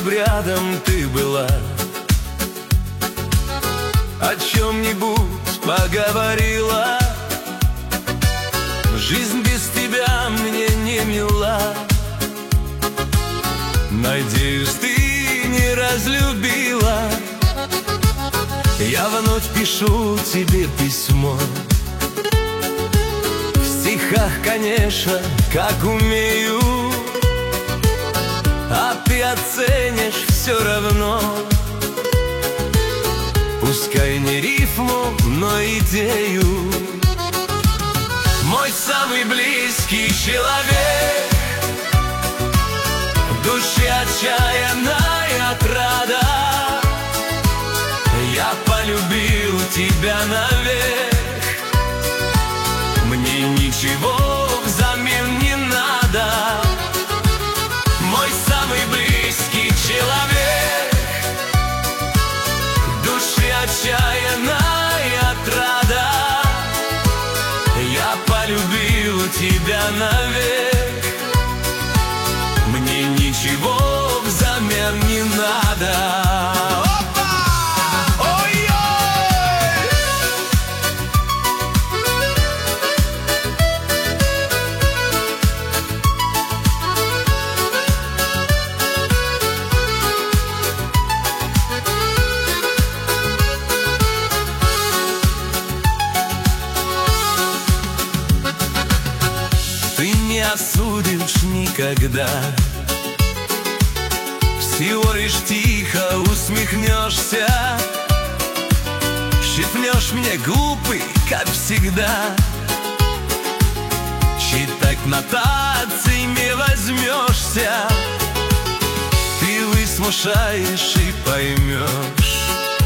чтоб рядом ты была, о чем-нибудь поговорила. Жизнь без тебя мне не мила. Надеюсь, ты не разлюбила. Я вновь пишу тебе письмо, в стихах, конечно, как умею, а ты оценишь все равно. Пускай не рифму, но идею. Мой самый близкий человек, в душе отчаянная отрада. Я полюбил тебя навек, мне ничего взамен не надо. Мой самый близкий человек, в душе отчаянная отрада. Я полюбил тебя навек, мне ничего взамен не надо. Ты не осудишь никогда, всего лишь тихо усмехнешься, щипнешь мне губы, как всегда. Читать нотации не возьмешься, ты высмушаешь и поймешь.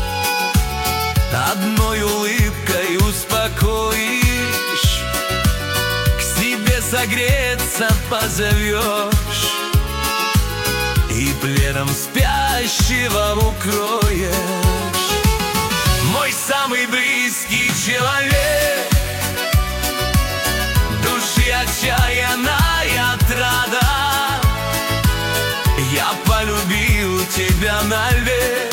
Одной улыбкой успокоишь, согреться позовешь и пледом спящего укроешь. Мой самый близкий человек, души отчаянная отрада. Я полюбил тебя навек,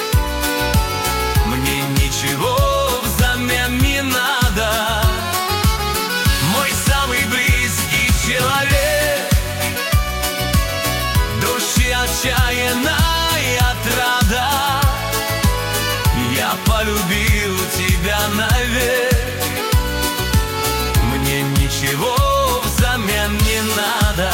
мне ничего взамен не надо. Мой самый близкий человек, души отчаянная отрада. Я полюбил тебя навек, мне ничего взамен не надо.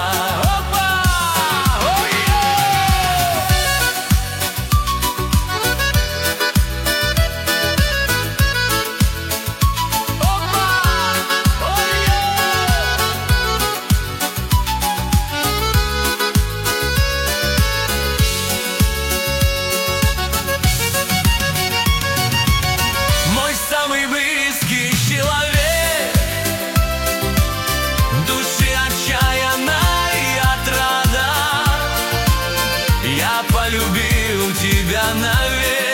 Самый близкий человек, души отчаянная отрада. Я полюбил тебя навек.